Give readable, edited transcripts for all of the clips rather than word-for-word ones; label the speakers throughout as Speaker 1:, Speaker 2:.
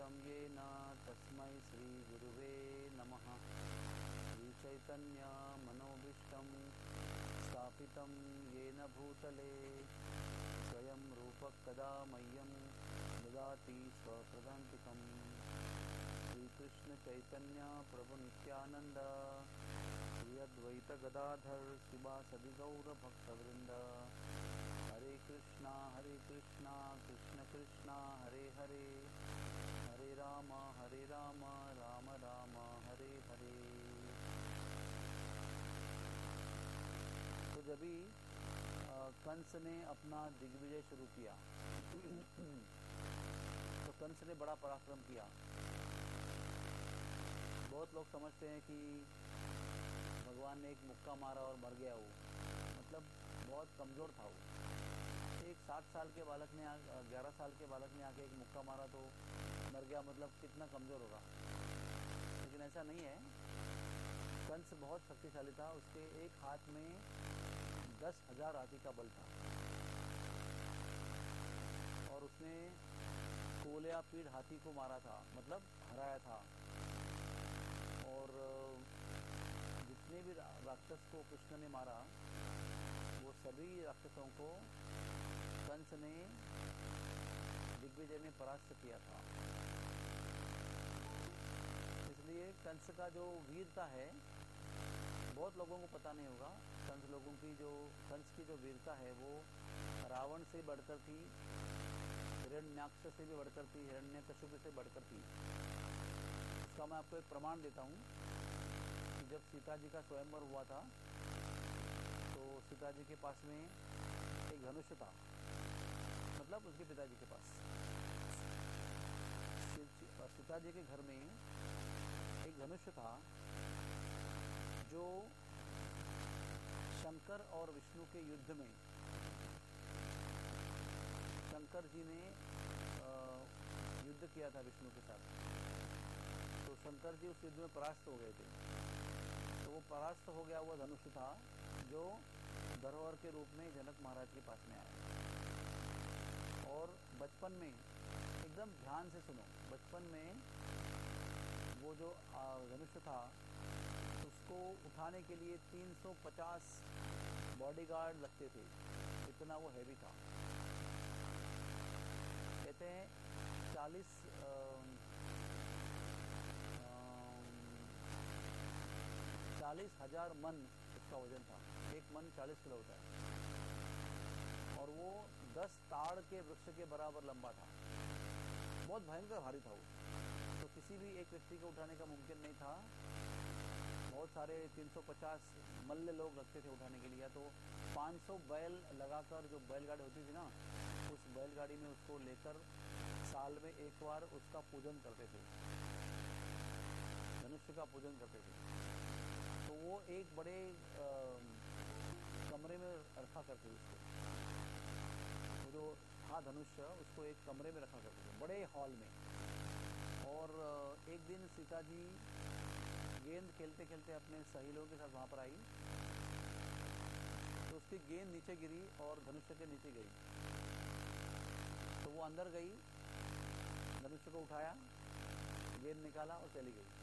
Speaker 1: कृतं येन तस्मै श्रीगुरुवे नमः। श्रीचैतन्यमनोभीष्टं स्थापितं येन भूतले स्वयं रूपः कदा मह्यं ददाति स्वपदान्तिकं। श्रीकृष्णचैतन्य प्रभुनित्यानन्द श्री अद्वैत गदाधर शिवासदि गौरभक्तवृंद। हरे कृष्णा कृष्ण कृष्णा हरे हरे, हरे राम राम राम हरे हरे। तो जब भी कंस ने अपना दिग्विजय शुरू किया तो कंस ने बड़ा पराक्रम किया। बहुत लोग समझते हैं कि भगवान ने एक मुक्का मारा और मर गया वो, मतलब बहुत कमज़ोर था वो। एक 7 साल के बालक ने 11 साल के बालक ने आके एक मुक्का मारा तो मर गया, मतलब कितना कमज़ोर होगा। लेकिन ऐसा नहीं है। कंस बहुत शक्तिशाली था। उसके एक हाथ में 10,000 हाथी का बल था और उसने कोलियापीड़ हाथी को मारा था, मतलब हराया था। और जितने भी राक्षस को कृष्ण ने मारा वो सभी राक्षसों को कंस ने दिग्विजय में परास्त किया था। इसलिए कंस का जो वीरता है बहुत लोगों को पता नहीं होगा। कंस की जो वीरता है वो रावण से बढ़कर थी, हिरण्याक्ष से भी बढ़कर थी, हिरण्यकशिपु से बढ़कर थी। इसका मैं आपको एक प्रमाण देता हूँ कि जब सीता जी का स्वयंवर हुआ था तो सीता जी के पास में एक धनुष था, मतलब उसके पिताजी के पास। सीता जी के घर में एक धनुष था जो शंकर और विष्णु के युद्ध में शंकर जी ने युद्ध किया था विष्णु के साथ। तो शंकर जी उस युद्ध में परास्त हो गए थे। तो वो परास्त हो गया हुआ धनुष था जो धरोहर के रूप में जनक महाराज के पास में आया। और बचपन में, एकदम ध्यान से सुनो, बचपन में वो जो धनुष था उसको उठाने के लिए 350 बॉडीगार्ड लगते थे, इतना वो हैवी था। कहते हैं 40,000 मन उसका वजन था। एक मन 40 किलो होता है और वो 10 ताड़ के वृक्ष के बराबर लंबा था। बहुत भयंकर भारी था वो। तो किसी भी एक व्यक्ति को उठाने का मुमकिन नहीं था। बहुत सारे 350 मल्ल लोग लगते थे उठाने के लिए। तो 500 बैल लगाकर, जो बैलगाड़ी होती थी ना, उस बैलगाड़ी में उसको लेकर साल में एक बार उसका पूजन करते थे, धनुष का पूजन करते थे। तो वो एक बड़े कमरे में रखा करते थे उसको। वो जो था धनुष उसको एक कमरे में रखा करते थे, बड़े हॉल में। और एक दिन सीता जी गेंद खेलते खेलते अपने सहेलियों के साथ वहाँ पर आई तो उसकी गेंद नीचे गिरी और धनुष के नीचे गई। तो वो अंदर गई, धनुष को उठाया, गेंद निकाला और चली गई।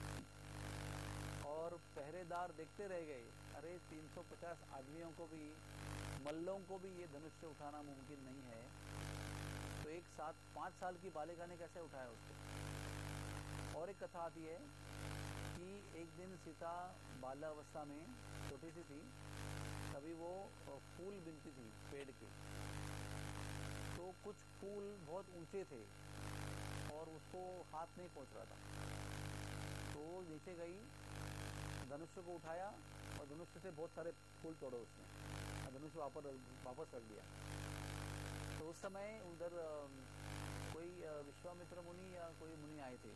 Speaker 1: और पहरेदार देखते रह गए, अरे 350 आदमियों को भी, मल्लों को भी ये धनुष से उठाना मुमकिन नहीं है, तो एक 5 साल की बालिका ने कैसे उठाया उसको। और एक कथा आती है कि एक दिन सीता बाल्यावस्था में छोटी सी थी, तभी वो फूल बीनती थी पेड़ के। तो कुछ फूल बहुत ऊंचे थे और उसको हाथ नहीं पहुंच रहा था। तो वो नीचे गई, धनुष को उठाया और धनुष से बहुत सारे फूल तोड़े उसने और धनुष वापस रख दिया। तो उस समय उधर कोई विश्वामित्र मुनि या कोई मुनि आए थे।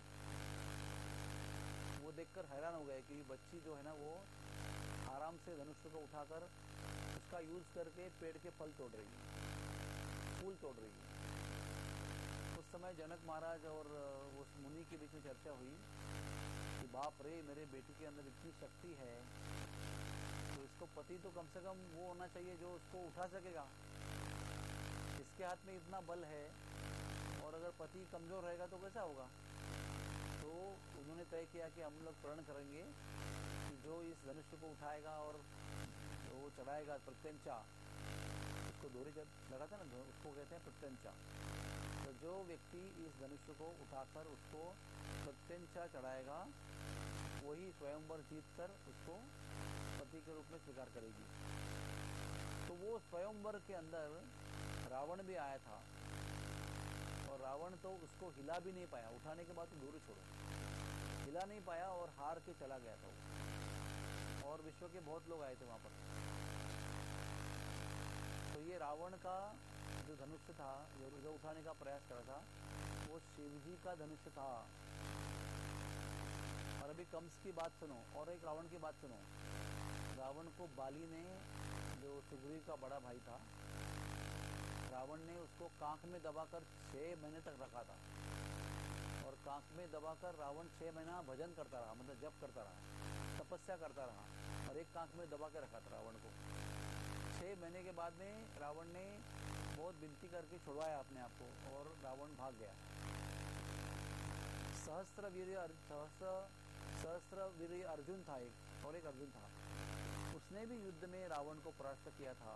Speaker 1: वो देखकर हैरान हो गए कि बच्ची जो है ना वो आराम से धनुष को उठाकर उसका यूज़ करके पेड़ के फल तोड़ रही है, फूल तोड़ रही है। उस समय जनक महाराज और उस मुनि के बीच में चर्चा हुई कि बाप रे, मेरे बेटी के अंदर इतनी शक्ति है तो इसको पति तो कम से कम वो होना चाहिए जो उसको उठा सकेगा। इसके हाथ में इतना बल है और अगर पति हाथी कमज़ोर रहेगा तो कैसा होगा। तो उन्होंने तय किया कि हम लोग प्रण करेंगे कि जो इस धनुष को उठाएगा और वो चढ़ाएगा प्रत्यंचा, उसको डोरी लगाता ना, उसको कहते हैं प्रत्यंचा। तो जो व्यक्ति इस धनुष को उठाकर उसको प्रत्यंचा चढ़ाएगा वही स्वयंवर जीतकर उसको पति के रूप में स्वीकार करेगी। तो वो स्वयंवर के अंदर रावण भी आया था और रावण तो उसको हिला भी नहीं पाया, उठाने के बाद तो दूर छोड़ो, हिला नहीं पाया और हार के चला गया था वो। और विश्व के बहुत लोग आए थे वहाँ पर। तो ये रावण का जो धनुष था, जो उठाने का प्रयास करा था, वो शिव जी का धनुष था। और अभी कंस की बात सुनो और एक रावण की बात सुनो। रावण को बाली ने, जो सुग्रीव का बड़ा भाई था, रावण ने उसको कांख में दबाकर 6 महीने तक रखा था। और कांख में दबाकर रावण 6 महीना भजन करता रहा, मतलब जप करता रहा, तपस्या करता रहा, और एक कांख में दबा के रखा था रावण को। 6 महीने के बाद में रावण ने बहुत विनती करके छुड़वाया अपने आप को और रावण भाग गया। सहस्त्र वीर अर्जुन था एक, और एक अर्जुन था, उसने भी युद्ध में रावण को परास्त किया था।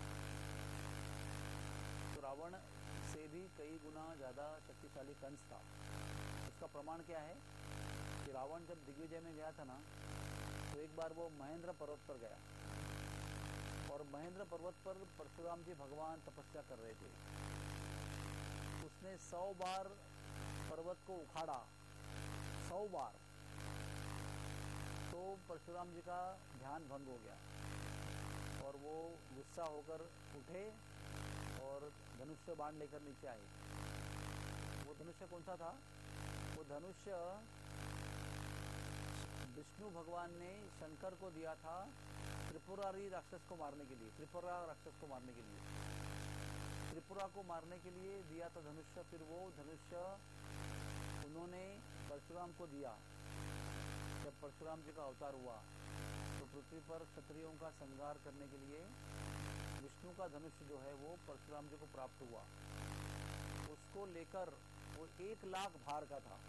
Speaker 1: तो रावण से भी कई गुना ज़्यादा शक्तिशाली कंस था। उसका प्रमाण क्या है कि रावण जब दिग्विजय में गया था ना, तो एक बार वो महेंद्र पर्वत पर गया और महेंद्र पर्वत पर परशुराम जी भगवान तपस्या कर रहे थे। उसने 100 बार पर्वत को उखाड़ा, 100 बार। तो परशुराम जी का ध्यान भंग हो गया और वो गुस्सा होकर उठे और धनुष्य बाण लेकर नीचे आए। वो धनुष्य कौन सा था? वो धनुष्य विष्णु भगवान ने शंकर को दिया था त्रिपुरारी राक्षस को मारने के लिए, त्रिपुरा राक्षस को मारने के लिए, त्रिपुरा को मारने के लिए दिया था धनुष्य। फिर वो धनुष्य उन्होंने परशुराम को दिया। जब परशुराम जी का अवतार हुआ तो पृथ्वी पर क्षत्रियों का संहार करने के लिए विष्णु का धनुष जो है वो परशुराम जी को प्राप्त हुआ। उसको लेकर वो 1 लाख भार का था।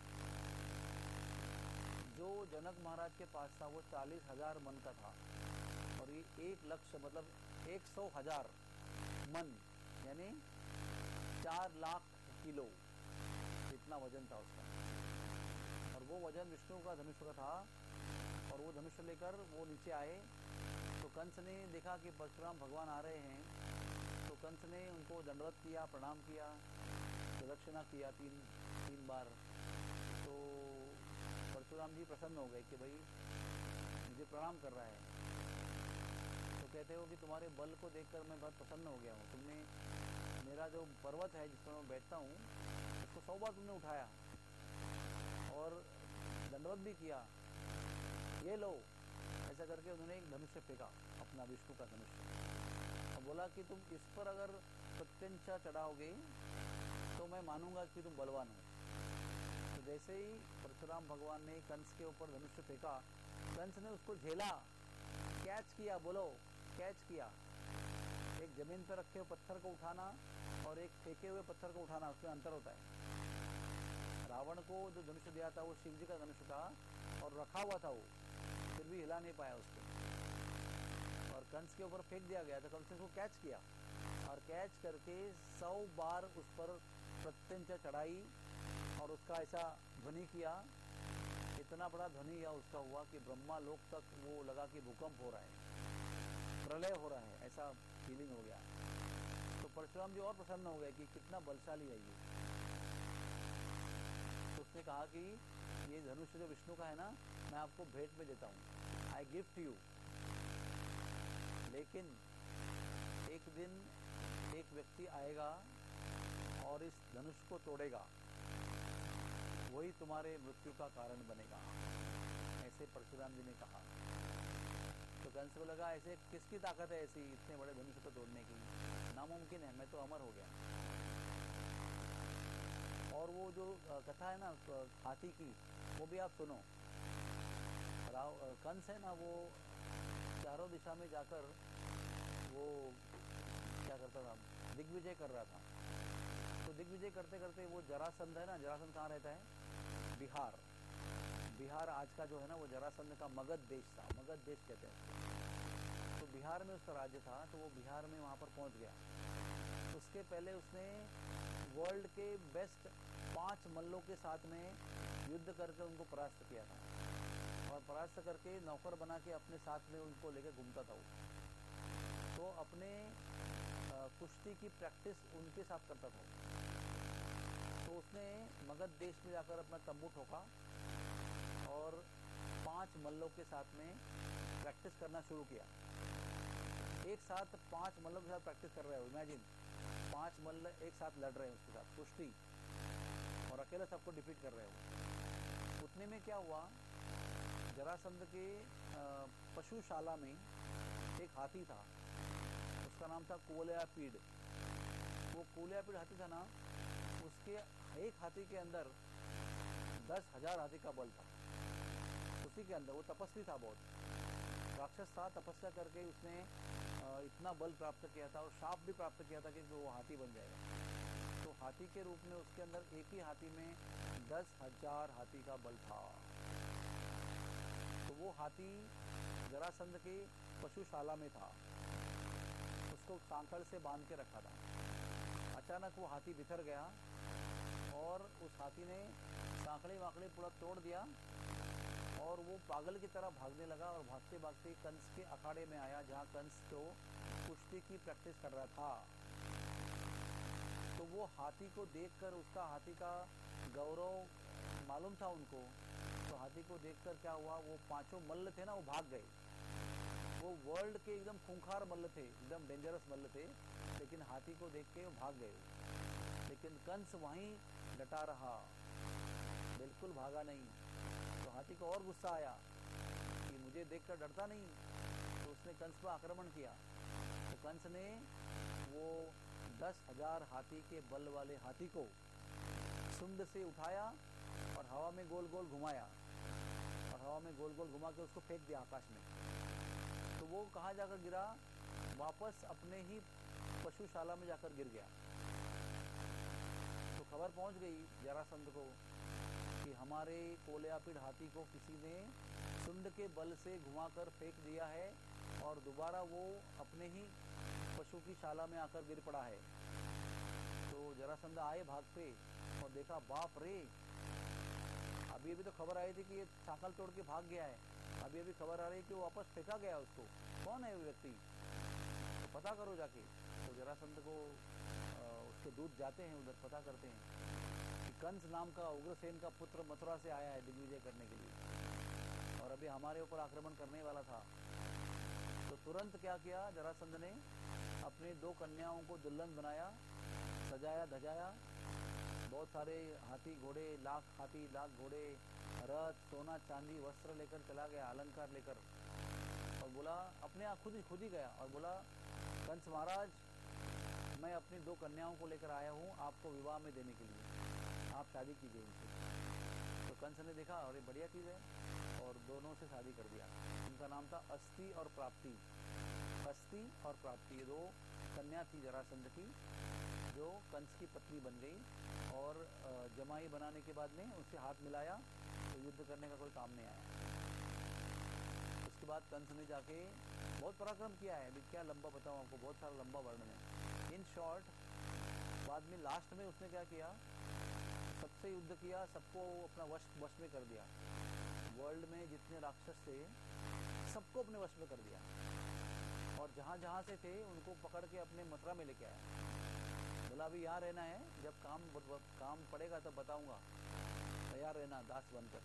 Speaker 1: जो जनक महाराज के पास था वो 40,000 मन का था, और ये 1 लक्ष मतलब 100,000 मन, यानी 4 लाख किलो, इतना वजन था उसका। और वो वजन विष्णु का धनुष का था। और वो धनुष लेकर वो नीचे आए तो कंस ने देखा कि परशुराम भगवान आ रहे हैं, तो कंस ने उनको दंडवत किया, प्रणाम किया, प्रदक्षिणा किया 3 बार। तो परशुराम जी प्रसन्न हो गए कि भाई मुझे प्रणाम कर रहा है। तो कहते हो कि तुम्हारे बल को देखकर मैं बहुत प्रसन्न हो गया हूँ। तुमने मेरा जो पर्वत है जिस पर मैं बैठता हूँ उसको 100 बार तुमने उठाया और दंडवत भी किया, ये लो। ऐसा करके उन्होंने एक धनुष्य फेंका, अपना विष्णु का धनुष्य, और बोला कि तुम इस पर अगर प्रत्यंचा चढ़ाओगे तो मैं मानूंगा कि तुम बलवान हो। तो जैसे ही परशुराम भगवान ने कंस के ऊपर धनुष्य फेंका, कंस ने उसको झेला, कैच किया, बोलो कैच किया। एक जमीन पर रखे हुए पत्थर को उठाना और एक फेंके हुए पत्थर को उठाना, उसमें अंतर होता है। रावण को जो धनुष्य दिया था वो शिव जी का धनुष्य था और रखा हुआ था वो, फिर भी हिला नहीं पाया उसको। और कंस के ऊपर फेंक दिया गया, तो कंस ने उसको कैच किया और कैच करके 100 बार उस पर प्रत्यंचा चढ़ाई और उसका ऐसा ध्वनि किया। इतना बड़ा ध्वनि या उसका हुआ कि ब्रह्मा लोक तक वो लगा कि भूकंप हो रहा है, प्रलय हो रहा है, ऐसा फीलिंग हो गया। तो परशुराम जी और प्रसन्न हो गए कि कितना बलशाली है ये। तो उसने कहा कि ये धनुष जो विष्णु का है ना, मैं आपको भेंट में देता हूँ, आई गिफ्ट यू। लेकिन एक दिन एक व्यक्ति आएगा और इस धनुष को तोड़ेगा, वही तुम्हारे मृत्यु का कारण बनेगा, ऐसे परशुराम जी ने कहा। तो कंस को लगा ऐसे किसकी ताकत है ऐसी इतने बड़े धनुष को तोड़ने की, नामुमकिन है, मैं तो अमर हो गया। और वो जो कथा है ना हाथी की, वो भी आप सुनो। कंस है ना, वो चारों दिशा में जाकर वो क्या करता था, दिग्विजय कर रहा था। तो दिग्विजय करते करते वो जरासंध है ना, जरासंध कहाँ रहता है? बिहार। बिहार आज का जो है ना वो जरासंध का मगध देश था, मगध देश कहते हैं उसको। तो बिहार में उसका राज्य था, तो वो बिहार में वहाँ पर पहुँच गया। उसके पहले उसने वर्ल्ड के बेस्ट 5 मल्लों के साथ में युद्ध करके उनको परास्त किया था, और परास्त करके नौकर बना के अपने साथ में उनको लेकर घूमता था वो। तो अपने कुश्ती की प्रैक्टिस उनके साथ करता था। तो उसने मगध देश में जाकर अपना तंबू ठोका और 5 मल्लों के साथ में प्रैक्टिस करना शुरू किया। एक साथ 5 मल्लों के साथ प्रैक्टिस कर रहे हो, इमेजिन 5 मल्ल एक साथ लड़ रहे हैं उसके साथ कुश्ती, और अकेले सबको डिफीट कर रहे हो। उतने में क्या हुआ, जरासंध के पशुशाला में एक हाथी था, उसका नाम था कुवलयापीड। वो कुवलयापीड हाथी था ना, उसके एक हाथी के अंदर 10,000 हाथी का बल था। उसी के अंदर वो तपस्वी था, बहुत राक्षस था, तपस्या करके उसने इतना बल प्राप्त किया था और शाप भी प्राप्त किया था कि वो हाथी बन जाएगा। तो हाथी के रूप में उसके अंदर एक ही हाथी में 10,000 हाथी का बल था। तो वो हाथी जरासंध के पशुशाला में था, उसको सांकड़ से बांध के रखा था। अचानक वो हाथी बिखर गया और उस हाथी ने सांकड़े वाकड़े पूरा तोड़ दिया, और वो पागल की तरह भागने लगा, और भागते भागते कंस के अखाड़े में आया, जहाँ कंस तो कुश्ती की प्रैक्टिस कर रहा था। तो वो हाथी को देखकर, उसका हाथी का गौरव मालूम था उनको, तो हाथी को देखकर क्या हुआ, वो 5 मल्ल थे ना, वो भाग गए। वो वर्ल्ड के एकदम खूंखार मल्ल थे, एकदम डेंजरस मल्ल थे, लेकिन हाथी को देख के वो भाग गए। लेकिन कंस वहीं डटा रहा, बिल्कुल भागा नहीं। तो हाथी को और गुस्सा आया कि मुझे देखकर डरता नहीं, तो उसने कंस पर आक्रमण किया। तो कंस ने वो 10,000 हाथी के बल वाले हाथी को सुंड से उठाया और हवा में गोल गोल घुमाया, और हवा में गोल गोल घुमा के उसको फेंक दिया आकाश में। तो वो कहाँ जाकर गिरा, वापस अपने ही पशुशाला में जाकर गिर गया। तो खबर पहुंच गई जरासंध को कि हमारे कुवलयापीड हाथी को किसी ने सुंड के बल से घुमाकर फेंक दिया है, और दोबारा वो अपने ही पशु की शाला में आकर गिर पड़ा है। तो जरासंध आए भागते और देखा, बाप रे, अभी अभी तो खबर आई थी कि ये सांकल तोड़ के भाग गया है, अभी अभी खबर आ रही है कि वो वापस फेंका गया उसको। कौन है वो व्यक्ति, तो पता करो जाके। तो जरासंध को उसके दूत जाते हैं उधर, पता करते हैं कि कंस नाम का उग्रसेन का पुत्र मथुरा से आया है दिग्विजय करने के लिए, और अभी हमारे ऊपर आक्रमण करने वाला था। तो तुरंत क्या किया जरासंध ने, अपने 2 कन्याओं को दुल्हन बनाया, सजाया धजाया, बहुत सारे हाथी घोड़े, लाख हाथी लाख घोड़े, रथ, सोना चांदी वस्त्र लेकर चला गया, अलंकार लेकर, और बोला, अपने आप खुद ही गया और बोला, कंस महाराज, मैं अपनी 2 कन्याओं को लेकर आया हूँ आपको विवाह में देने के लिए, आप शादी कीजिए उनसे। तो कंस ने देखा, अरे बढ़िया चीज़ है, और दोनों से शादी कर दिया। उनका नाम था अस्ति और प्राप्ति। अस्ति और प्राप्ति, ये 2 कन्या थी जरासंध की, जो कंस की पत्नी बन गई, और जमाई बनाने के बाद में उससे हाथ मिलाया तो युद्ध करने का कोई काम नहीं आया। उसके बाद कंस ने जाके बहुत पराक्रम किया है, अभी क्या लंबा बताऊँ आपको, बहुत सारा लंबा वर्णन है। इन शॉर्ट, बाद में लास्ट में उसने क्या किया, सबसे युद्ध किया, सबको अपना वश में कर दिया। वर्ल्ड में जितने राक्षस थे सबको अपने वश में कर दिया, और जहाँ जहाँ से थे उनको पकड़ के अपने मथुरा में लेके आया। बोला, अभी यहाँ रहना है, जब काम पड़ेगा तब बताऊंगा, तैयार रहना दास बनकर।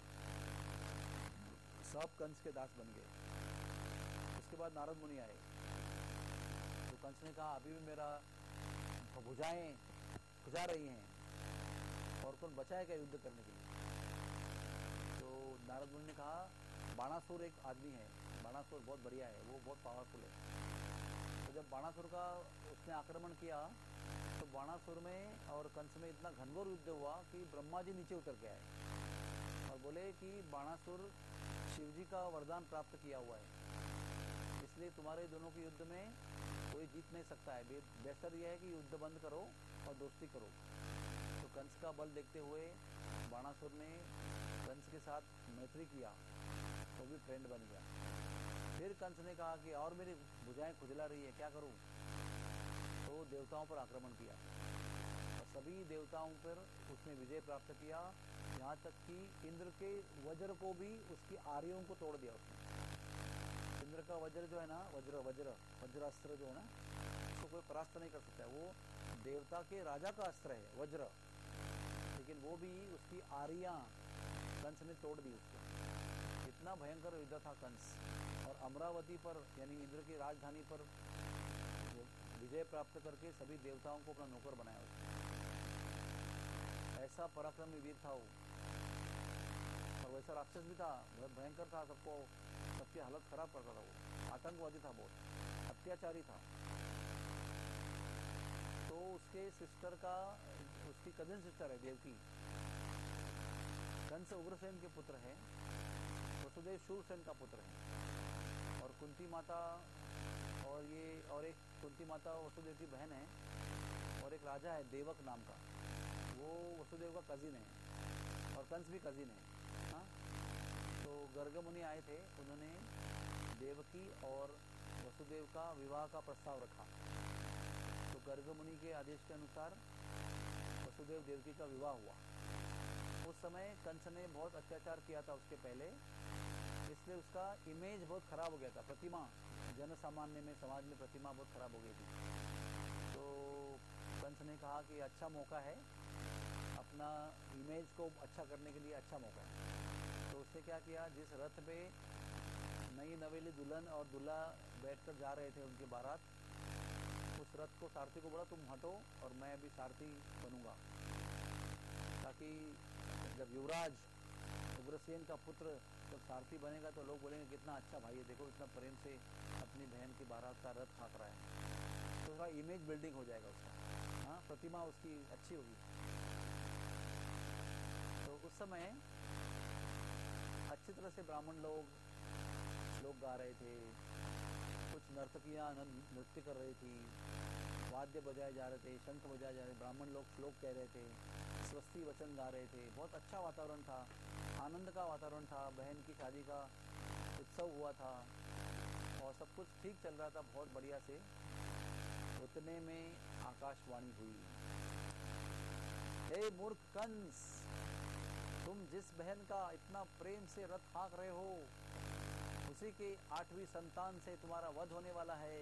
Speaker 1: सब कंस के दास बन गए। उसके बाद नारद मुनि आए, तो कंस ने कहा, अभी भी मेरा भुजाएं खुजा रही हैं, और कौन बचा है क्या युद्ध करने के लिए। तो नारद मुनि ने कहा, बाणासुर एक आदमी है, बाणासुर बहुत बढ़िया है, वो बहुत पावरफुल है। तो जब बाणासुर का उसने आक्रमण किया, तो बाणासुर में और कंस में इतना घनघोर युद्ध हुआ कि ब्रह्मा जी नीचे उतर के आए और बोले कि बाणासुर शिव जी का वरदान प्राप्त किया हुआ है, इसलिए तुम्हारे दोनों के युद्ध में कोई जीत नहीं सकता है, बेहतर यह है कि युद्ध बंद करो और दोस्ती करो। कंस का बल देखते हुए बाणासुर ने कंस के साथ मैत्री किया, तो भी फ्रेंड बन गया। फिर कंस ने कहा कि और मेरी भुजाएं खुजला रही है, क्या करूं? तो देवताओं पर आक्रमण किया और सभी देवताओं पर उसने विजय प्राप्त किया, यहाँ तक कि इंद्र के वज्र को भी, उसकी आर्यों को तोड़ दिया उसने। इंद्र का वज्र जो है ना, वज्रास्त्र जो है ना, उसको कोई परास्त नहीं कर सकता है। वो देवता के राजा का अस्त्र है वज्र, लेकिन वो भी उसकी आर्यां कंस ने तोड़ दी उसको। इतना भयंकर युद्ध था कंस। और अमरावती पर यानी इंद्र की राजधानी पर विजय प्राप्त करके सभी देवताओं को अपना नौकर बनाया उसने। ऐसा पराक्रमी वीर था वो, और वैसा राक्षस भी था, बहुत भयंकर था, सबकी हालत खराब करता था वो। आतंकवादी था, बहुत अत्याचारी था। तो उसके सिस्टर का, उसकी कजिन सिस्टर है देवकी, कंस उग्रसेन के पुत्र है, वसुदेव शूरसेन का पुत्र है। और कुंती माता और एक कुंती माता वसुदेव की बहन है, और एक राजा है देवक नाम का, वो वसुदेव का कजिन है, और कंस भी कजिन है। हाँ, तो गर्ग मुनि आए थे, उन्होंने देवकी और वसुदेव का विवाह का प्रस्ताव रखा। तो गर्ग मुनि के आदेश के अनुसार वसुदेव देवकी का विवाह हुआ। उस समय कंस ने बहुत अत्याचार किया था उसके पहले, इसलिए उसका इमेज बहुत खराब हो गया था, प्रतिमा जन सामान्य में, समाज में प्रतिमा बहुत खराब हो गई थी। तो कंस ने कहा कि अच्छा मौका है, अपना इमेज को अच्छा करने के लिए अच्छा मौका है। तो उसने क्या किया, जिस रथ पे नई नवेली दुल्हन और दूल्हा बैठकर जा रहे थे उनकी बारात, उस रथ को, सारथी को बोला तुम हटो और मैं अभी सारथी बनूंगा, ताकि जब युवराज उग्रसेन का पुत्र जब सारथी बनेगा तो लोग बोलेंगे कितना अच्छा भाई है, देखो इतना प्रेम से अपनी बहन की बारात का रथ हाँक रहा है। तो उसका इमेज बिल्डिंग हो जाएगा उसका, हाँ, प्रतिमा उसकी अच्छी होगी। तो उस समय अच्छी तरह से ब्राह्मण लोग श्लोक गा रहे थे, कुछ नर्तकियाँ नृत्य कर रही थी, वाद्य बजाए जा रहे थे, शंख बजाए जा रहे, ब्राह्मण लोग श्लोक कह रहे थे, स्वस्ति वचन गा रहे थे। बहुत अच्छा वातावरण था, आनंद का वातावरण था, बहन की शादी का उत्सव हुआ था और सब कुछ ठीक चल रहा था बहुत बढ़िया से। उतने में आकाशवाणी हुई, हे मूर्ख कंस, तुम जिस बहन का इतना प्रेम से रथ हाँक रहे हो, उसी के 8वीं संतान से तुम्हारा वध होने वाला है।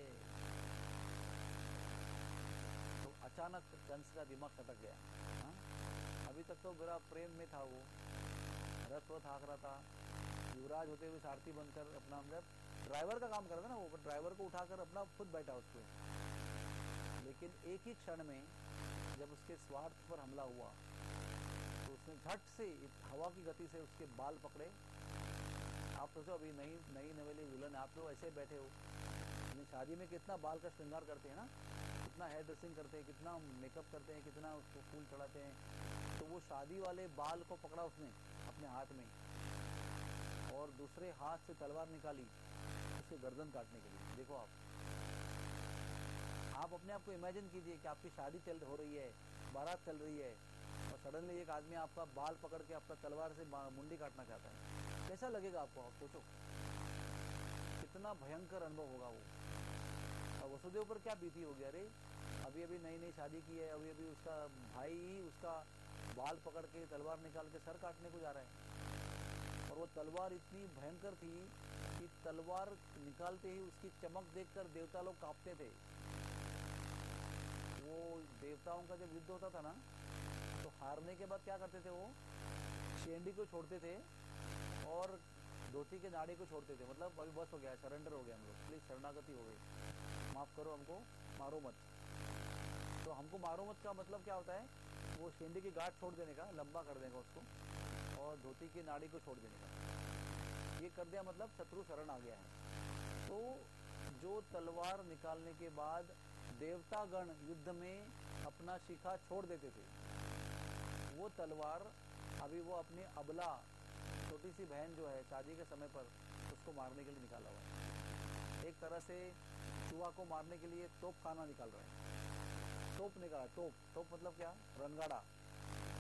Speaker 1: तो अचानक कंस का दिमाग खटक गया। हाँ? अभी तक तो बड़ा प्रेम में था वो, रथ हाँक रहा था, युवराज होते हुए सारथी बनकर अपना, मतलब ड्राइवर का काम कर रहा था ना वो, ड्राइवर को उठाकर अपना खुद बैठा उस पर। लेकिन एक ही क्षण में जब उसके स्वार्थ पर हमला हुआ तो उसने झट से हवा की गति से उसके बाल पकड़े। आप सोचो, अभी नई नवेली दुल्हन, आप लोग ऐसे बैठे हो, शादी में कितना बाल का श्रृंगार करते हैं ना, कितना हेयर ड्रेसिंग करते हैं, कितना मेकअप करते हैं, कितना उसको फूल चढ़ाते हैं। तो वो शादी वाले बाल को पकड़ा उसने अपने हाथ में, और दूसरे हाथ से तलवार निकाली उसके गर्दन काटने के लिए। देखो आप अपने आप को इमेजिन कीजिए कि आपकी शादी हो रही है, बारात चल रही है, और सडनली एक आदमी आपका बाल पकड़ के आपका तलवार से मुंडी काटना चाहता है। कैसा लगेगा आपको? आप सोचो, कितना भयंकर अनुभव होगा वो। और वसुदेव पर क्या बीती होगी, अरे अभी नई शादी की है, अभी उसका भाई ही उसका बाल पकड़ के तलवार निकाल के सर काटने को जा रहा है। और वो तलवार इतनी भयंकर थी कि तलवार निकालते ही उसकी चमक देखकर देवता लोग कांपते थे। वो देवताओं का जब युद्ध होता था ना, तो हारने के बाद क्या करते थे, वो शेंडी को छोड़ते थे और धोती के नाड़े को छोड़ते थे। मतलब अभी बस हो गया, सरेंडर हो गया, हम लोग प्लीज शरणागति हो गई, माफ करो, हमको मारो मत। तो हमको मारो मत का मतलब क्या होता है, वो शेंडी की गांठ छोड़ देने का, लंबा कर देगा उसको, और धोती की नाड़ी को छोड़ देने का। ये कर दिया मतलब शत्रु शरण आ गया है। तो जो तलवार निकालने के बाद देवतागण युद्ध में अपना शिखा छोड़ देते थे, वो तलवार अभी वो अपनी अबला छोटी सी बहन जो है शादी के समय पर, उसको मारने के लिए निकाला हुआ है। एक तरह से चूहा को मारने के लिए तोप खाना निकाल रहा है, तोप निकाला। तोप मतलब क्या, रणगाड़ा।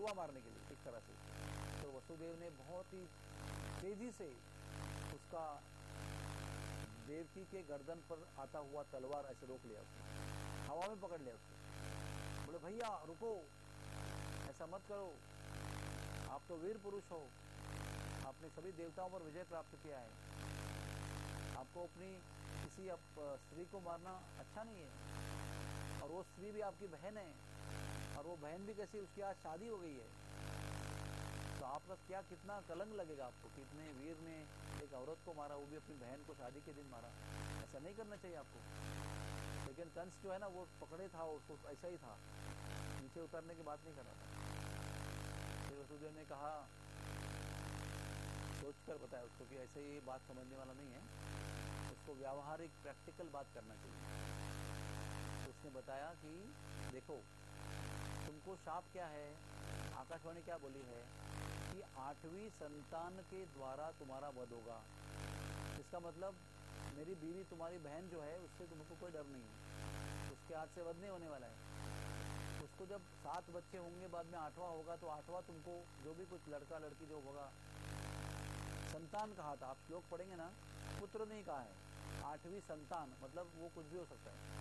Speaker 1: चूहा मारने के लिए एक तरह से। तो वसुदेव ने बहुत ही तेजी से उसका देवकी के गर्दन पर आता हुआ तलवार ऐसे रोक लिया, उसको हवा में पकड़ लिया उसको। बोले भैया रुको, ऐसा मत करो, आप तो वीर पुरुष हो, आपने सभी देवताओं पर विजय प्राप्त किया है, आपको अपनी किसी स्त्री को मारना अच्छा नहीं है। और वो स्त्री भी आपकी बहन है, और वो बहन भी कैसी, उसकी आज शादी हो गई है, तो आपका क्या कितना कलंक लगेगा आपको कि इतने वीर ने एक औरत को मारा, वो भी अपनी बहन को शादी के दिन मारा। ऐसा नहीं करना चाहिए आपको। लेकिन कंस जो है ना वो पकड़े था, उसको ऐसा ही था, नीचे उतरने की बात नहीं कर रहा था। फिर वसुदेव ने कहा, सोच कर बताया उसको कि ऐसे ही बात समझने वाला नहीं है, उसको व्यावहारिक प्रैक्टिकल बात करना चाहिए। तो उसने बताया कि देखो तुमको शाप क्या है, आकाशवाणी क्या बोली है कि 8वीं संतान के द्वारा तुम्हारा वध होगा। इसका मतलब मेरी बीवी तुम्हारी बहन जो है उससे तुमको कोई डर नहीं है, उसके हाथ से वध नहीं होने वाला है। उसको जब 7 बच्चे होंगे, बाद में 8वां होगा, तो 8वां तुमको जो भी कुछ लड़का लड़की जो होगा, संतान कहा था, आप श्लोक पढ़ेंगे ना, पुत्र नहीं कहा है, 8वीं संतान मतलब वो कुछ भी हो सकता है।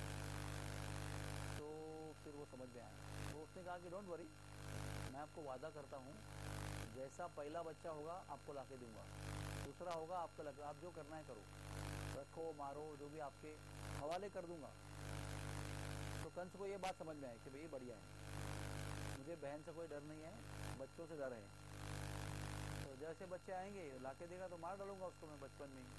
Speaker 1: तो फिर वो समझ में आया, तो उसने कहा कि डोंट वरी, मैं आपको वादा करता हूँ जैसा पहला बच्चा होगा आपको लाके दूंगा, दूसरा होगा आपका लग, आप जो करना है करो, रखो मारो जो भी आपके हवाले कर दूंगा। तो कंस को ये बात समझ में आई कि भाई ये बढ़िया है, मुझे बहन से कोई डर नहीं है, बच्चों से डर है। तो जैसे बच्चे आएंगे लाके देगा तो मार डालूंगा उसको मैं बचपन में।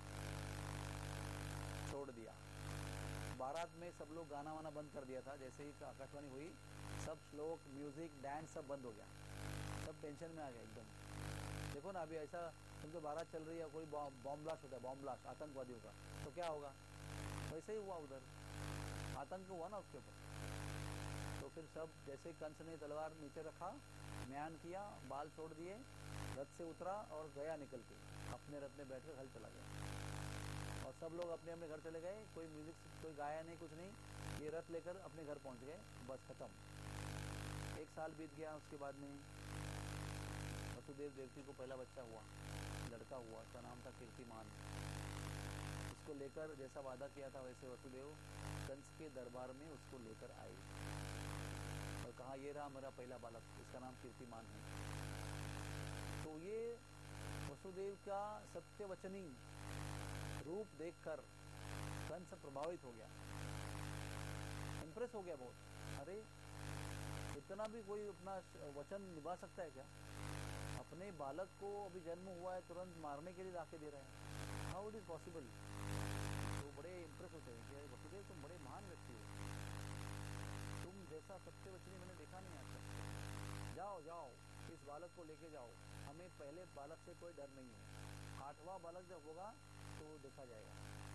Speaker 1: छोड़ दिया। बारात में सब लोग गाना वाना बंद कर दिया था, जैसे ही आकाशवाणी हुई सब श्लोक म्यूजिक डांस सब बंद हो गया, सब टेंशन में आ गए एकदम। देखो ना अभी ऐसा समझो बारात चल रही है, कोई बॉम्ब ब्लास्ट होता है, बॉम्ब ब्लास्ट आतंकवादियों का, तो क्या होगा, वैसे ही हुआ, उधर आतंक हुआ ना उसके ऊपर। तो फिर सब जैसे कंस ने तलवार नीचे रखा, म्यान किया, बाल छोड़ दिए, रथ से उतरा और गया निकल के, अपने रथ में बैठकर घर चला गया। और सब लोग अपने अपने घर चले गए, कोई म्यूजिक कोई गाया नहीं, कुछ नहीं, ये रथ लेकर अपने घर पहुंच गए, बस खत्म। 1 साल बीत गया, उसके बाद में वसुदेव देवकी को पहला बच्चा हुआ, लड़का हुआ, उसका नाम था कीर्तिमान। उसको लेकर जैसा वादा किया था वैसे वसुदेव कंस के दरबार में उसको लेकर आए और कहा ये रहा मेरा पहला बालक, इसका नाम कीर्तिमान है। तो ये वसुदेव का सत्यवचनी रूप देखकर कंस प्रभावित हो गया, इंप्रेस हो गया बहुत। अरे इतना भी कोई अपना वचन निभा सकता है क्या, अपने बालक को अभी जन्म हुआ है तुरंत मारने के लिए लाके दे रहे हैं, हाउ इट इज पॉसिबल। तो बड़े इंप्रेस होते हैं कि वसुदेव तुम बड़े महान व्यक्ति हो, तुम जैसा सत्यवचनी मैंने देखा नहीं आज तक। जाओ जाओ इस बालक को लेके जाओ, हमें पहले बालक से कोई डर नहीं है, 8वां बालक जब होगा तो देखा जाएगा।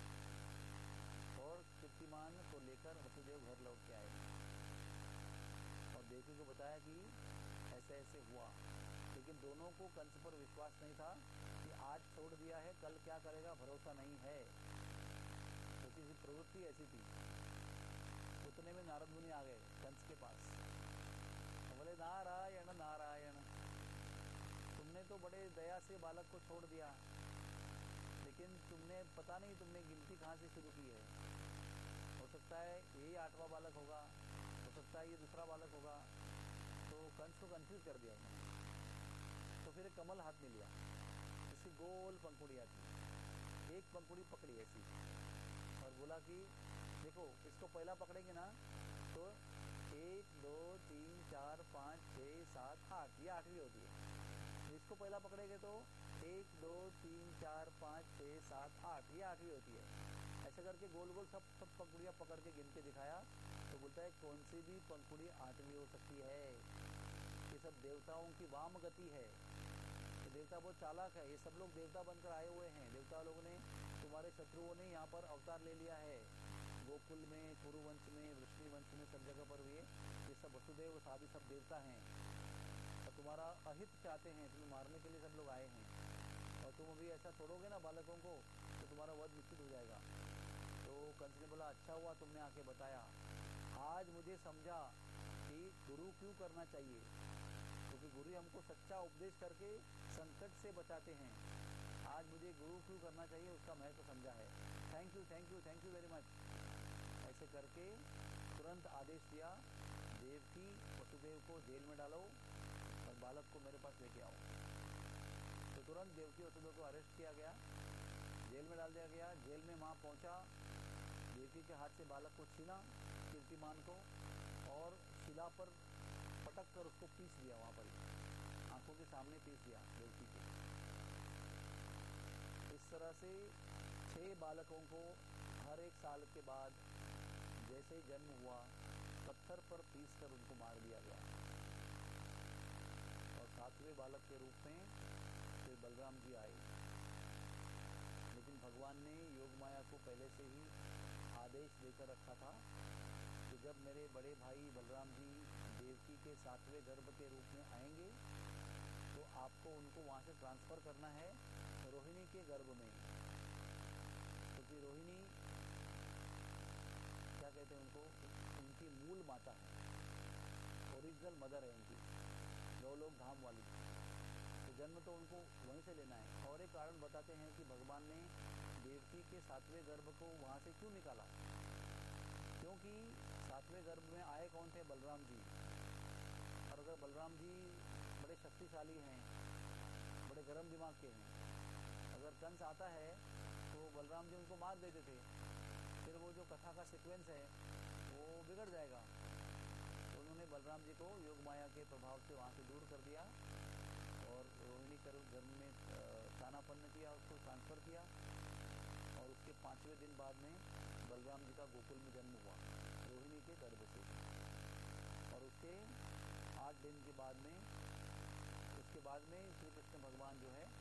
Speaker 1: और कीर्तिमान को लेकर वसुदेव घर लौट के आए और देवकी को बताया कि ऐसे ऐसे हुआ। लेकिन दोनों को कंस पर विश्वास नहीं था कि आज छोड़ दिया है कल क्या करेगा, भरोसा नहीं है, क्योंकि तो प्रवृत्ति ऐसी थी। उतने में नारद मुनि आ गए कंस के पास, बोले नारायण नारायण, तुमने तो बड़े दया से बालक को छोड़ दिया, लेकिन तुमने पता नहीं तुमने गिनती कहाँ से शुरू की है, हो सकता है यही 8वां बालक होगा, हो सकता है ये दूसरा बालक होगा। तो कंस को कंफ्यूज कर दिया उन्होंने। तो फिर एक कमल हाथ में लिया, इसकी गोल पंखुड़ी आती, एक पंखुड़ी पकड़ी ऐसी और बोला कि देखो इसको पहला पकड़ेंगे ना तो 1 2 3 4 5 6 7 8, ये 8वीं होती है। इसको पहला पकड़ेंगे तो 1 2 3 4 5 6 7 8, ये 8वीं होती है। ऐसे करके गोल गोल सब पंखुड़ियाँ पकड़ के गिन के दिखाया, तो बोलता है कौन सी भी पंखुड़ी 8वीं हो सकती है, ये सब देवताओं की वाम गति है। तो देवता बहुत चालाक है, ये सब लोग देवता बनकर आए हुए हैं, देवता लोगों ने तुम्हारे शत्रुओं ने यहाँ पर अवतार ले लिया है, गोकुल में, कुरुवंश में, वृष्णिवंश में, सब जगह पर हुए, ये सब वसुदेव आदि सब देवता हैं और तुम्हारा अहित चाहते हैं, तुम्हें मारने के लिए सब लोग आए हैं, और तुम अभी ऐसा छोड़ोगे ना बालकों को तो तुम्हारा वध निश्चित हो जाएगा। तो कंस ने बोला अच्छा हुआ तुमने आके बताया, आज मुझे समझा कि गुरु क्यों करना चाहिए, सच्चा उपदेश करके संकट से बचाते हैं। आज मुझे गुरु क्यों करना चाहिए उसका महत्व समझा है। Thank you thank you thank you very much. ऐसे करके तुरंत आदेश दिया, देवकी वसुदेव को जेल में डालो और बालक को मेरे पास लेके आओ। तो तुरंत देवकी वसुदेव को अरेस्ट किया गया, जेल में डाल दिया गया। जेल में वहाँ पहुँचा, देवकी के हाथ से बालक को छीना, कीर्तिमान को, और शिला पर पटक कर उसको पीस दिया। वहाँ पर आंखों के सामने पीस दिया देवकी के। इस तरह से 6 बालकों को हर एक साल के बाद जैसे जन्म हुआ पत्थर पर पीस कर उनको मार दिया गया। और 7वें बालक के रूप में फिर बलराम जी आए। लेकिन भगवान ने योग माया को पहले से ही आदेश देकर रखा था कि जब मेरे बड़े भाई बलराम जी देवकी के 7वें गर्भ के रूप में आएंगे तो आपको उनको वहाँ से ट्रांसफ़र करना है रोहिणी के गर्भ में, क्योंकि रोहिणी क्या कहते हैं उनको, उनकी मूल माता है, ओरिजिनल मदर है उनकी, लोक धाम वाली। तो जन्म तो उनको वहीं से लेना है। और एक कारण बताते हैं कि भगवान ने देवकी के 7वें गर्भ को वहाँ से क्यों निकाला, क्योंकि 7वें गर्भ में आए कौन थे, बलराम जी। और अगर बलराम जी बड़े शक्तिशाली हैं, बड़े गर्म दिमाग के हैं, अगर कंस आता है तो बलराम जी उनको मार देते थे, फिर वो जो कथा का सीक्वेंस है वो बिगड़ जाएगा। तो उन्होंने बलराम जी को योग माया के प्रभाव से वहाँ से दूर कर दिया और रोहिणी गर्भ में स्थानापन्न किया, उसको ट्रांसफ़र किया। और उसके 5वें दिन बाद में बलराम जी का गोकुल में जन्म हुआ रोहिणी के गर्भ से। और उसके 8 दिन के बाद में, उसके बाद में श्री कृष्ण भगवान जो है,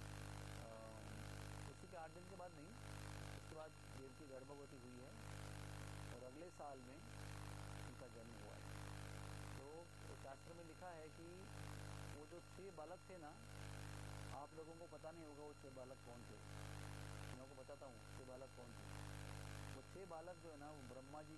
Speaker 1: उसी के 8 दिन के बाद नहीं, उसके बाद देवकी गर्भवती हुई है और अगले साल में उनका जन्म हुआ है। तो शास्त्र में लिखा है कि वो जो 6 बालक थे ना, आप लोगों को पता नहीं होगा वो 6 बालक कौन थे, मैं आपको बताता हूँ 6 बालक कौन थे। वो 6 बालक जो है ना, वो ब्रह्मा जी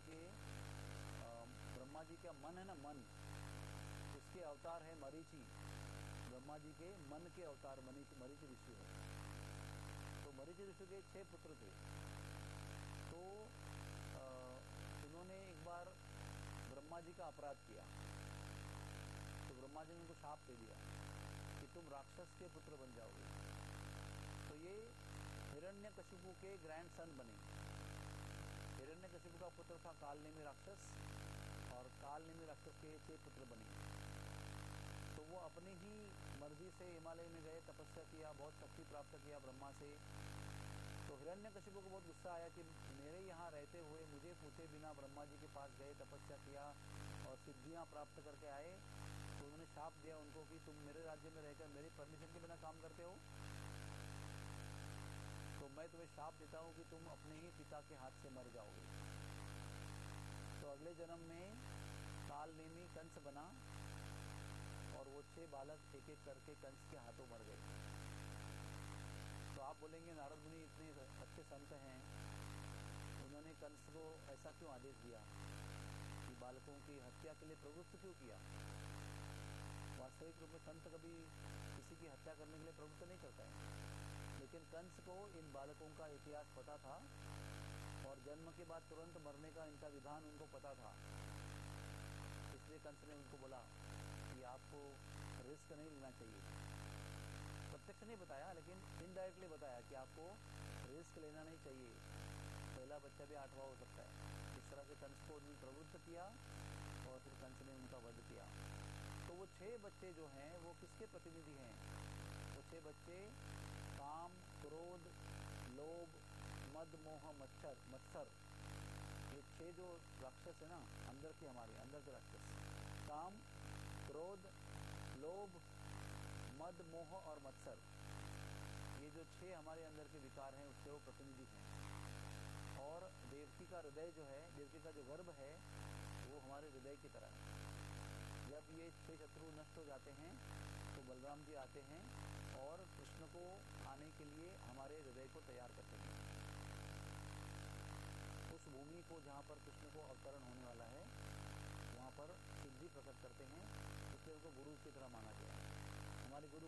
Speaker 1: का मन है ना, मन, उसके अवतार है मरीचि। ब्रह्मा जी के मन के अवतार मरीचि ऋषि है। तो मरीचि ऋषि के 6 पुत्र थे। तो इन्होंने एक बार ब्रह्मा जी का अपराध किया, तो ब्रह्मा जी ने उनको शाप दे दिया कि तुम राक्षस के पुत्र बन जाओगे। तो ये हिरण्यकशिपु के ग्रैंडसन बने। हिरण्यकशिपु का पुत्र था कालनेमी राक्षस, और कालनेमी राक्षस के 6 पुत्र बने। तो वो अपनी ही मर्जी से हिमालय में गए, तपस्या किया, बहुत शक्ति प्राप्त किया ब्रह्मा से। तो हिरण्यकशिपु को बहुत गुस्सा आया कि मेरे यहाँ रहते हुए मुझे पूछे बिना ब्रह्मा जी के पास गए, तपस्या किया और सिद्धियाँ प्राप्त करके आए। तो उन्होंने शाप दिया उनको कि तुम मेरे राज्य में रहकर मेरी परमिशन के बिना काम करते हो, तो मैं तुम्हें शाप देता हूँ कि तुम अपने ही पिता के हाथ से मर जाओगे। तो अगले जन्म में कालनेमी कंस बना और वो 6 बालक एक एक करके कंस के हाथों मर गए। तो आप बोलेंगे नारद मुनि इतने अच्छे संत हैं, उन्होंने कंस को ऐसा क्यों आदेश दिया कि बालकों की हत्या के लिए प्रवृत्त क्यों किया। वास्तविक रूप में संत कभी किसी की हत्या करने के लिए प्रवृत्त नहीं करता है, लेकिन कंस को इन बालकों का इतिहास पता था और जन्म के बाद तुरंत मरने का इनका विधान उनको पता था। इसलिए कंस ने उनको बोला कि आपको रिस्क नहीं लेना चाहिए। प्रत्यक्ष नहीं बताया, लेकिन इनडायरेक्टली बताया कि आपको रिस्क लेना नहीं चाहिए, पहला बच्चा भी 8वां हो सकता है। इस तरह से कंस को उन्होंने प्रवृत्त किया और फिर कंस ने उनका वध किया। तो वो 6 बच्चे जो हैं वो किसके प्रतिनिधि हैं? वो 6 बच्चे काम, क्रोध, लोभ, मद, मोह, मत्सर, ये 6 जो राक्षस है ना, अंदर के हमारे अंदर के राक्षस, काम, क्रोध, लोभ, मद, मोह और मत्सर, ये जो 6 हमारे अंदर के विकार हैं उसके वो प्रतिनिधि हैं। और देवकी का हृदय जो है, देवकी का जो गर्भ है वो हमारे हृदय की तरह है। जब ये 6 शत्रु नष्ट हो जाते हैं तो बलराम जी आते हैं और कृष्ण को आने के लिए हमारे हृदय को तैयार करते हैं। उस भूमि को जहाँ पर कृष्ण को अवतरण होने वाला है वहाँ पर सिद्धि प्रकट करते हैं, इसलिए उनको गुरु की तरह माना गया है।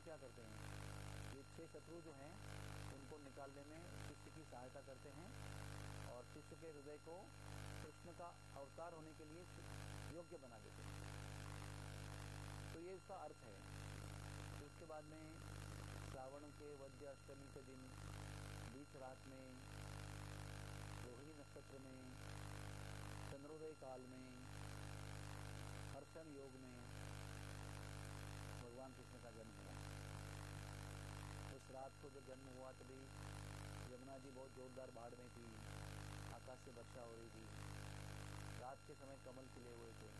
Speaker 1: क्या करते हैं, ये 6 शत्रु जो हैं उनको निकालने में शिष्य की सहायता करते हैं और शिष्य के हृदय को कृष्ण का अवतार होने के लिए योग्य बना देते हैं। तो ये इसका अर्थ है। तो इसके बाद में श्रावण के वद्य अष्टमी के दिन बीच रात में रोहिणी नक्षत्र में चंद्रोदय काल में हर्षण योग में भगवान कृष्ण का जन्म हुआ। उस रात को जब जन्म हुआ तभी यमुना जी बहुत जोरदार बाढ़ में थी, आकाश से वर्षा हो रही थी, रात के समय कमल खिले हुए थे,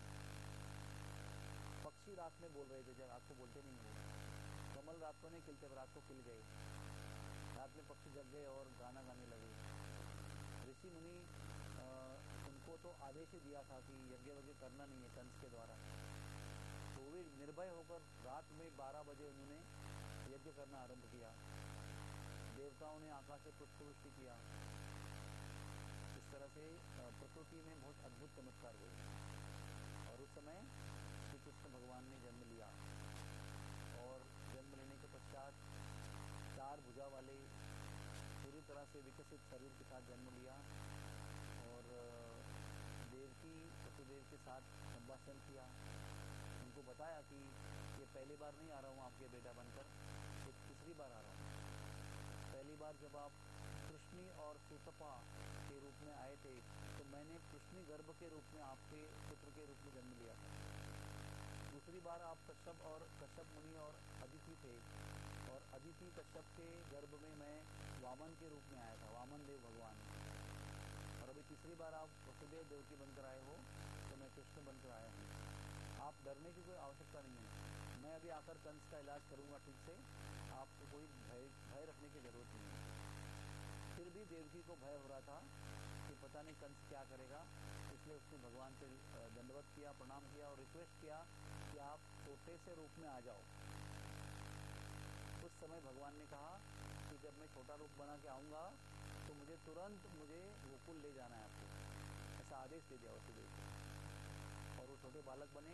Speaker 1: पक्षी रात में बोल रहे थे, जब रात को बोलते नहीं हो, कमल रात को नहीं खिलते, रात को खिल गए, रात में पक्षी जग गए और गाना गाने लगे। ऋषि मुनि उनको तो आदेश ही दिया था कि यज्ञ वज्ञ करना नहीं है कंस के द्वारा, तो वे निर्भय होकर रात में 12 बजे उन्होंने यज्ञ करना आरंभ किया। देवताओं ने आकाश से पुष्पवृष्टि किया। इस तरह से प्रकृति में बहुत अद्भुत चमत्कार हुए और उस समय श्री कृष्ण भगवान ने जन्म लिया और जन्म लेने के पश्चात 4 भुजा वाले पूरी तरह से विकसित शरीर के साथ जन्म लिया और देवकी वसुदेव के साथ संभाषण किया। उनको बताया कि ये पहली बार नहीं आ रहा हूँ आपके बेटा बनकर, ये तीसरी बार आ रहा हूँ। पहली बार जब आप कृष्णी और सुतपा के रूप में आए थे तो मैंने कृष्णी गर्भ के रूप में आपके पुत्र के रूप में जन्म लिया था। दूसरी बार आप कश्यप और कश्यप मुनि और अदिति थे और अदिति कश्यप के गर्भ में मैं वामन के रूप में आया था, वामन देव भगवान। और अभी तीसरी बार आप वसुदेव देवकी बनकर आए हो तो मैं कृष्ण बनकर आया हूँ। आप डरने की कोई आवश्यकता नहीं है, मैं अभी आकर कंस का इलाज करूँगा ठीक से, आपको कोई भय रखने की जरूरत नहीं है। फिर भी देवकी को भय हो रहा था कि पता नहीं कंस क्या करेगा, इसलिए उसने भगवान से दंडवत किया, प्रणाम किया और रिक्वेस्ट किया कि आप छोटे से रूप में आ जाओ। उस समय भगवान ने कहा कि जब मैं छोटा रूप बना के आऊँगा तो मुझे तुरंत गोकुल ले जाना है आपको, ऐसा आदेश दे दिया वसुदेव को। और वो छोटे बालक बने,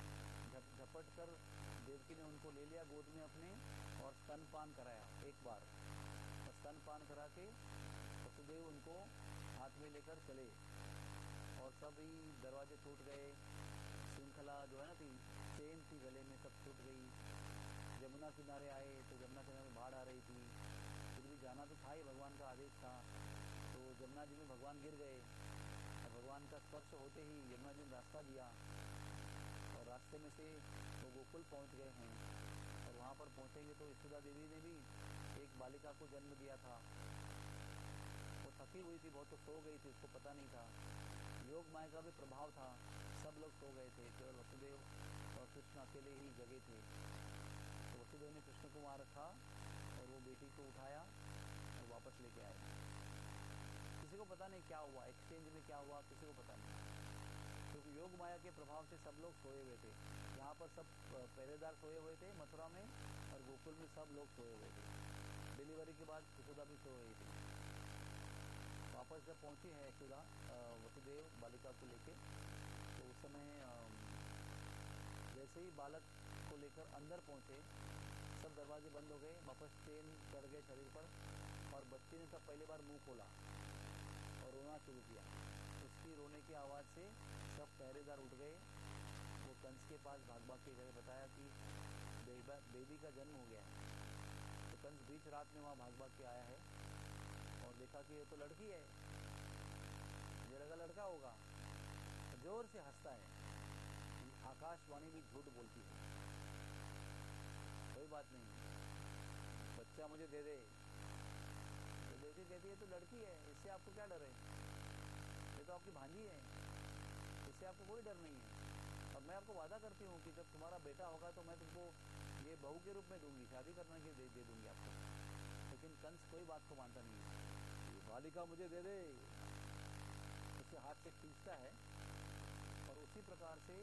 Speaker 1: झपट कर देवकी ने उनको ले लिया गोद में अपने और स्तनपान कराया एक बार, और स्तनपान करा के वसुदेव उनको हाथ में लेकर चले और सभी दरवाजे टूट गए, श्रृंखला जो है ना थी, चेन थी गले में, सब टूट गई। यमुना किनारे आए तो यमुना किनारे बाढ़ आ रही थी, फिर भी जाना तो था ही, भगवान का आदेश था। तो यमुना जी में भगवान गिर गए और भगवान का स्पर्श होते ही यमुना जी ने रास्ता दिया और रास्ते में से वो गोकुल पहुंच गए हैं। और वहाँ पर पहुँचेंगे तो यशोदा देवी ने भी एक बालिका को जन्म दिया था। वो थकी हुई थी बहुत, तो सो गई थी, उसको पता नहीं था। योग माया का भी प्रभाव था, सब लोग सो गए थे, केवल वसुदेव और कृष्ण अकेले ही जगे थे। तो वसुदेव ने कृष्ण को वहाँ रखा और वो बेटी को उठाया और वापस लेके आए। किसी को पता नहीं क्या हुआ, एक्सचेंज में क्या हुआ किसी को पता नहीं, क्योंकि योग माया के प्रभाव से सब लोग सोए हुए थे। यहाँ पर सब पहरेदार सोए हुए थे मथुरा में, और गोकुल में सब लोग सोए हुए थे। डिलीवरी के बाद यशोदा भी सो रही थी। वापस जब पहुँची है यशोदा वसुदेव बालिका को लेके, तो उस समय जैसे ही बालक को लेकर अंदर पहुँचे सब दरवाजे बंद हो गए, वापस चेन चढ़ गए शरीर पर, और बच्चे ने तब पहली बार मुंह खोला और रोना शुरू किया। उसकी रोने की आवाज़ से सब पहरेदार उठ गए। वो कंस के पास भाग के गए, बताया कि बेबी का जन्म हो गया है। तो कंस बीच रात में वहाँ भाग के आया है और देखा कि ये तो लड़की है, मुझे लगा लड़का होगा, जोर से हंसता है। आकाशवाणी भी झूठ बोलती है, कोई बात नहीं, बच्चा मुझे दे दे। तो देवकी कहती है तो लड़की है, इससे आपको क्या डर है, ये तो आपकी भांजी है, इससे आपको कोई डर नहीं है। और मैं आपको वादा करती हूँ कि जब तुम्हारा बेटा होगा तो मैं तुमको ये बहू के रूप में दूंगी, शादी करने के दे दूंगी आपको। लेकिन कंस कोई बात को मानता नहीं है, ये बालिका मुझे दे दे, उसे हाथ से खींचता है और उसी प्रकार से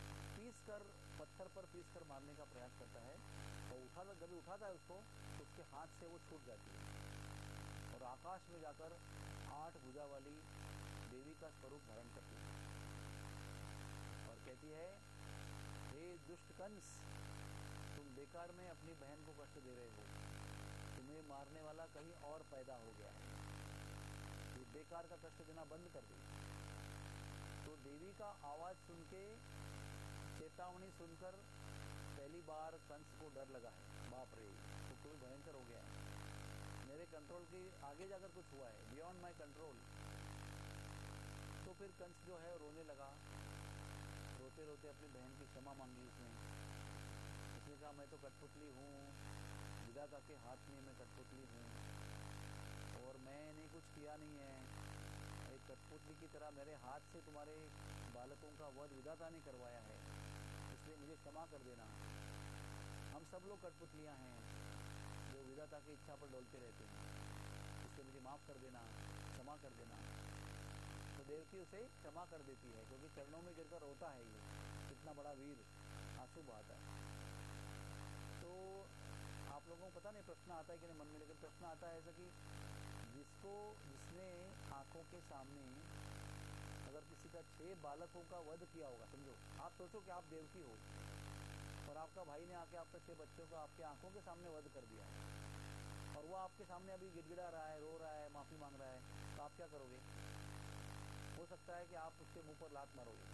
Speaker 1: पत्थर पर पीस कर मारने का प्रयास करता है। और जब उठाता है उसको तो उसके हाथ से वो छूट जाती है और आकाश में जाकर 8 भुजा वाली देवी का स्वरूप धारण करती है और कहती है, हे दुष्ट कंस, तुम बेकार बेकार में अपनी बहन को कष्ट दे रहे हो, तुम्हें मारने वाला कहीं और पैदा हो गया है, ये बेकार का कष्ट देना बंद कर दे। तो देवी का आवाज़ सुन के, चेतावनी सुनकर पहली बार कंस को डर लगा है, बाप रे तो कोई भयंकर हो गया है, मेरे कंट्रोल के आगे जाकर कुछ हुआ है, बियॉन्ड माई कंट्रोल। तो फिर कंस जो है रोने लगा, रोते रोते अपनी बहन की क्षमा मांगी उसने कहा मैं तो कठपुतली हूँ, विधाता के हाथ में मैं कठपुतली हूँ और मैंने कुछ किया नहीं है, एक कठपुतली की तरह मेरे हाथ से तुम्हारे बालकों का वध विधाता ने करवाया है, इसलिए मुझे क्षमा कर देना। हम सब लोग कठपुतलियाँ हैं जो विधाता की इच्छा पर डोलते रहते हैं, इसलिए मुझे माफ़ कर देना, क्षमा कर देना। तो देवकी उसे क्षमा कर देती है, क्योंकि चरणों में गिरकर रोता है, ये कितना बड़ा वीर आंसू बहाता है। तो आप लोगों को पता नहीं प्रश्न आता है कि नहीं मन में, लेकिन प्रश्न आता है ऐसा कि जिसने आंखों के सामने अगर किसी का 6 बालकों का वध किया होगा, समझो आप सोचो कि आप देवकी हो और आपका भाई ने आके आपके 6 बच्चों को आपके आंखों के सामने वध कर दिया और वो आपके सामने अभी गिड़गिड़ा रहा है, रो रहा है, माफ़ी मांग रहा है, तो आप क्या करोगे? हो सकता है कि आप उसके मुंह पर लात मारोगे।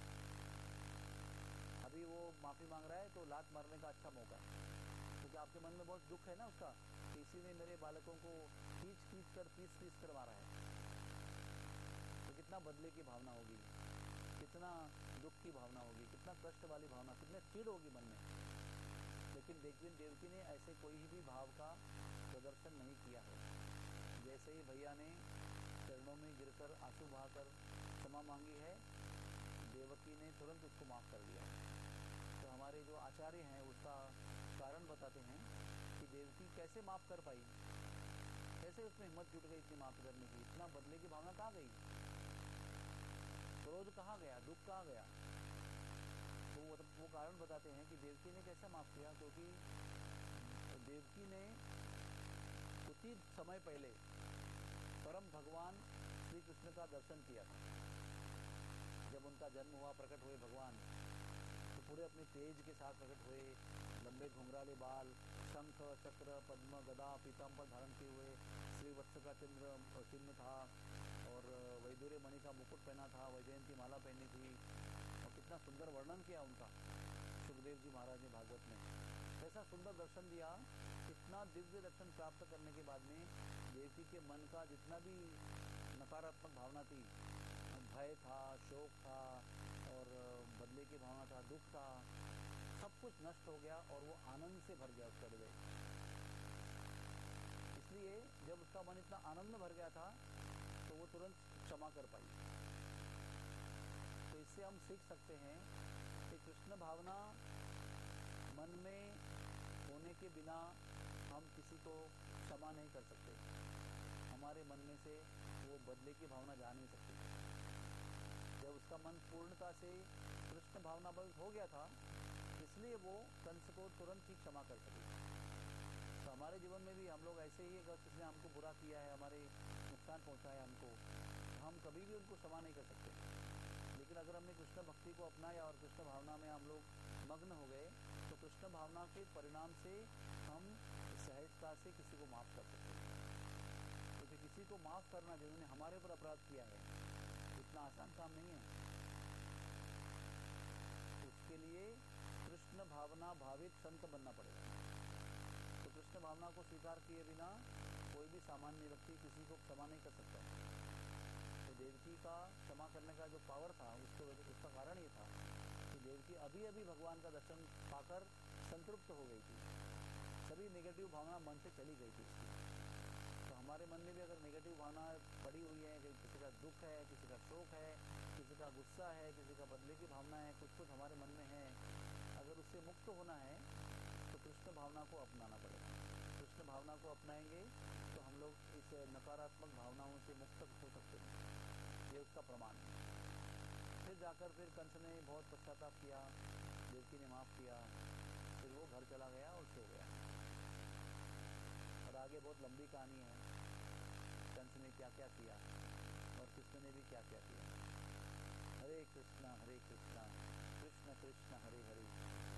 Speaker 1: अभी वो माफ़ी मांग रहा है तो लात मारने का अच्छा मौका है, क्योंकि आपके मन में बहुत दुख है ना उसका कि इसी ने मेरे बालकों को पीस कर मारा है। तो कितना बदले की भावना होगी, कितना दुख की भावना होगी, कितना कष्ट वाली भावना, कितने चिढ़ होगी मन में। लेकिन देवकी ने ऐसे कोई भी भाव का प्रदर्शन नहीं किया है। जैसे ही भैया ने चरणों में गिरकर आंसू बहाकर क्षमा मांगी है, देवकी ने तुरंत उसको माफ़ कर दिया। तो हमारे जो आचार्य हैं उसका कारण बताते हैं कि देवकी कैसे माफ़ कर पाई, कैसे उसमें हिम्मत जुट गई इतनी माफ़ करने की, इतना बदले की भावना कहाँ गई, क्रोध कहाँ गया, दुख कहाँ गया। तो वो कारण बताते हैं कि देवकी ने कैसे माफ़ किया, क्योंकि देवकी ने उचित समय पहले परम भगवान श्री कृष्ण का दर्शन किया था। जब उनका जन्म हुआ, प्रकट हुए भगवान, तो पूरे अपने तेज के साथ प्रकट हुए, लंबे घुंघराले बाल, शंख चक्र पद्म गदा पीताम्बर धारण किए हुए, श्रीवत्स का चिन्ह था और वैदूर्य मणि का मुकुट पहना था, वैजयंती माला पहनी थी, और कितना सुंदर वर्णन किया उनका सुखदेव जी महाराज ने भागवत में। ऐसा सुंदर दर्शन दिया, इतना दिव्य दर्शन प्राप्त करने के बाद में देवकी के मन का जितना भी नकारात्मक भावना थी, भय था, शोक था और बदले की भावना था, दुख था, सब कुछ नष्ट हो गया और वो आनंद से भर गया उसका हृदय। इसलिए जब उसका मन इतना आनंद भर गया था तो वो तुरंत क्षमा कर पाई। तो इससे हम सीख सकते हैं कि कृष्ण भावना मन में होने के बिना हम किसी को क्षमा नहीं कर सकते। हमारे मन में से वो बदले की भावना जा नहीं सकती। जब उसका मन पूर्णता से कृष्ण भावना बल हो गया था, इसलिए वो कंस को तुरंत ही क्षमा कर सके। तो हमारे जीवन में भी हम लोग ऐसे ही, अगर किसी ने हमको बुरा किया है, हमारे नुकसान पहुंचाया हमको, तो हम कभी भी उनको क्षमा नहीं कर सकते। लेकिन अगर हमने कृष्ण भक्ति को अपनाया और कृष्ण भावना में हम लोग मग्न हो गए, तो कृष्ण भावना के परिणाम से हम सहजता से किसी को माफ़ कर सकते हैं। क्योंकि किसी को माफ़ करना, जिन्होंने हमारे ऊपर अपराध किया है, इतना आसान काम नहीं है। उसके लिए कृष्ण भावना भावित संत बनना पड़ेगा। तो कृष्ण भावना को स्वीकार किए बिना कोई भी सामान्य व्यक्ति किसी को क्षमा नहीं कर सकता। तो देवकी का क्षमा करने का जो पावर था, उसका कारण ये था कि देवकी अभी अभी भगवान का दर्शन पाकर संतृप्त हो गई थी, सभी नेगेटिव भावना मन से चली गई थी उसकी। तो हमारे मन में भी अगर नेगेटिव भावना पड़ी हुई है, किसी का दुख है, किसी का शोक है, किसी का गुस्सा है, किसी का बदले की भावना है, कुछ हमारे मन में है, अगर उससे मुक्त होना है तो कृष्ण भावना को अपनाना पड़ेगा। कृष्ण भावना को अपनाएंगे तो हम लोग इस नकारात्मक भावनाओं से मुक्त हो सकते हैं, ये उसका प्रमाण है। फिर जाकर फिर कंस ने बहुत पश्चाताप किया, देवकी ने माफ़ किया, फिर वो घर चला गया और सो गया। और आगे बहुत लंबी कहानी है, कंस ने क्या क्या किया और कृष्ण ने भी क्या क्या किया। हरे कृष्णा कृष्ण कृष्ण हरे हरे,